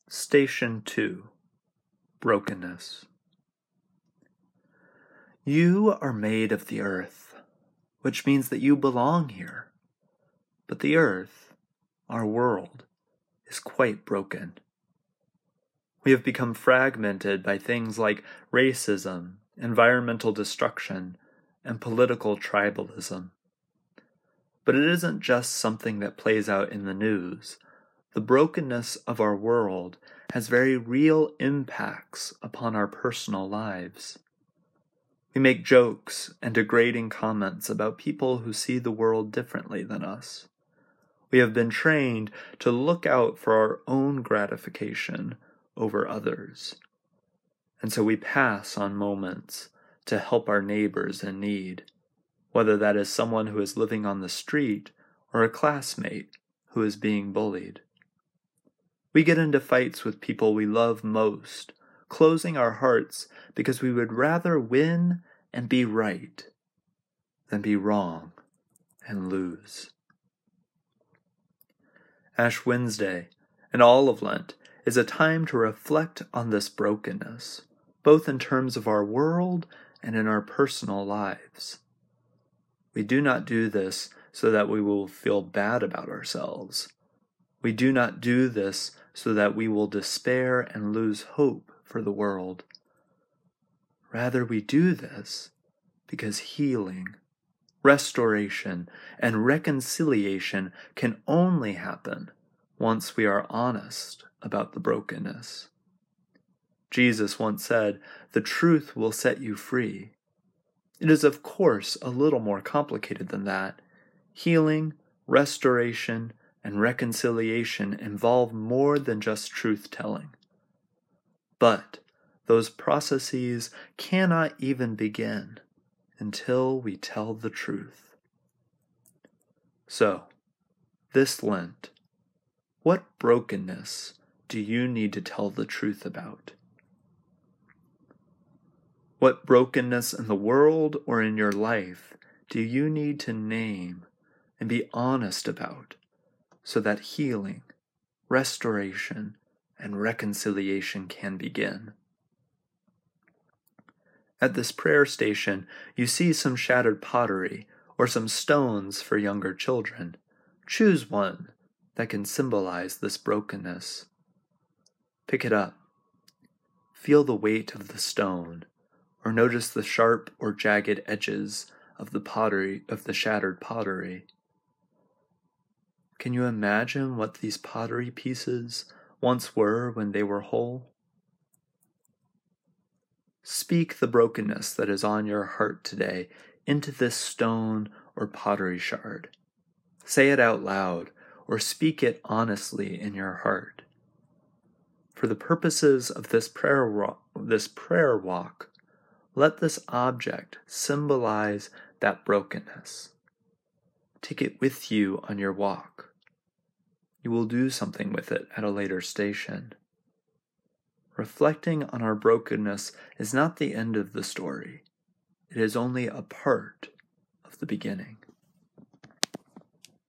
Station 2. Brokenness. You are made of the earth, which means that you belong here. But the earth, our world, is quite broken. We have become fragmented by things like racism, environmental destruction, and political tribalism. But it isn't just something that plays out in the news. The brokenness of our world has very real impacts upon our personal lives. We make jokes and degrading comments about people who see the world differently than us. We have been trained to look out for our own gratification over others. And so we pass on moments to help our neighbors in need, whether that is someone who is living on the street or a classmate who is being bullied. We get into fights with people we love most, closing our hearts because we would rather win and be right than be wrong and lose. Ash Wednesday and all of Lent is a time to reflect on this brokenness, both in terms of our world and in our personal lives. We do not do this so that we will feel bad about ourselves. We do not do this so that we will despair and lose hope for the world. Rather, we do this because healing, restoration, and reconciliation can only happen once we are honest about the brokenness. Jesus once said, "The truth will set you free." It is, of course, a little more complicated than that. Healing, restoration, and reconciliation involve more than just truth-telling. But those processes cannot even begin until we tell the truth. So, this Lent, what brokenness do you need to tell the truth about? What brokenness in the world or in your life do you need to name and be honest about so that healing, restoration, and reconciliation can begin? At this prayer station, you see some shattered pottery or some stones for younger children. Choose one that can symbolize this brokenness. Pick it up. Feel the weight of the stone, or notice the sharp or jagged edges of the shattered pottery. Can you imagine what these pottery pieces once were when they were whole? Speak the brokenness that is on your heart today into this stone or pottery shard. Say it out loud or speak it honestly in your heart. For the purposes of this prayer walk, let this object symbolize that brokenness. Take it with you on your walk. You will do something with it at a later station. Reflecting on our brokenness is not the end of the story. It is only a part of the beginning.